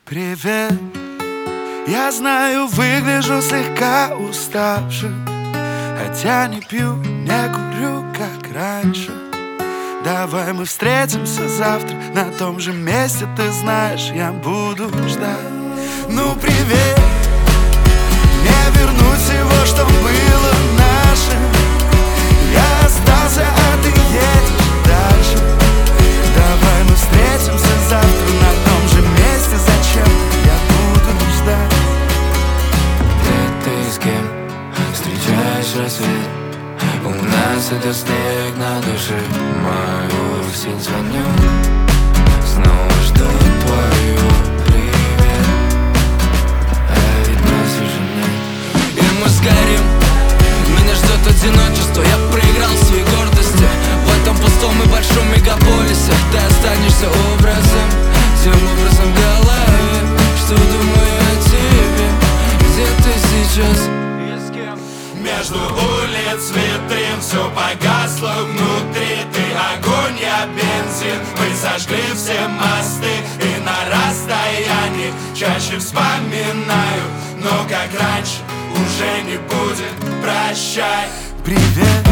Привет, я знаю, выгляжу слегка уставшим, хотя не пью, не курю, как раньше. Давай мы встретимся завтра на том же месте, ты знаешь, я буду ждать. Ну привет, не вернуть всего, что было нашим. Я остался, а ты едешь дальше. Давай мы встретимся завтра на том же месте, зачем я буду ждать. Ты с кем встречаешь рассвет? У нас это снег на душе. Мою сеть звоню, снова жду твою привет. А ведь нас уже нет. И мы сгорим, меня ждет одиночество. Я проиграл своей гордости в этом пустом и большом мегаполисе. Ты останешься образом, тем образом в голове, что думаю о тебе. Где ты сейчас? Между улиц, витрин, все погасло внутри. Ты огонь, я бензин. Мы сожгли все мосты. И на расстоянии чаще вспоминаю. Но как раньше уже не будет. Прощай. Привет,